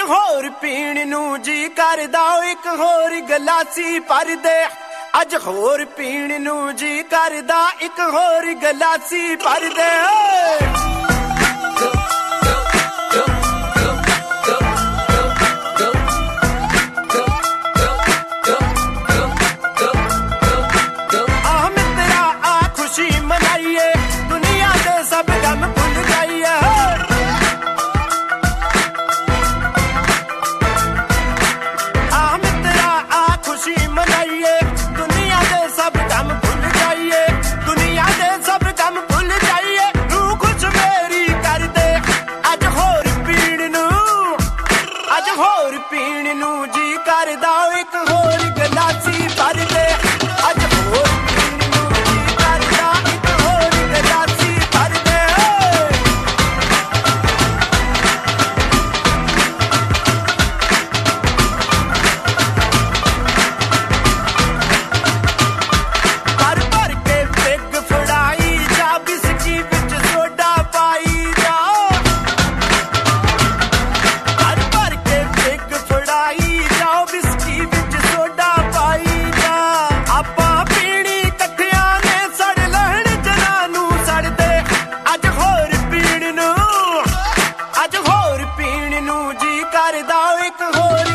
ਹੋਰ ਪੀਣ ਨੂੰ ਜੀ ਕਰਦਾ ਇੱਕ ਹੋਰ ਗਲਾਸੀ ਭਰ ਦੇ ਅੱਜ ਹੋਰ ਪੀਣ ਨੂੰ ਜੀ ਕਰਦਾ ਇੱਕ ਹੋਰ ਗਲਾਸੀ ਭਰ ਦੇ ਹੋਰ ਪੀਣ ਨੂੰ ਜੀ ਕਰਦਾ ਇੱਕ ਹੋਰ ਗਲਾਸੀ ਭਰ ਦੇ ਅੱਜ ਹੋਰ ਪੀਣ ਨੂੰ ਜੀ ਕਰਦਾ ਇੱਕ ਹੋਰ ਗਲਾਸੀ ਭਰ ਦੇ ਭਰ ਭਰ ਕੇ ਪਿੱਗ ਫੜਾਈ ਜਾ ਬਿਸਕੀ ਵਿੱਚ ਸੋਡਾ ਪਾਈ ਜਾ ਕਰਦਾ ਇੱਕ ਹੋਰ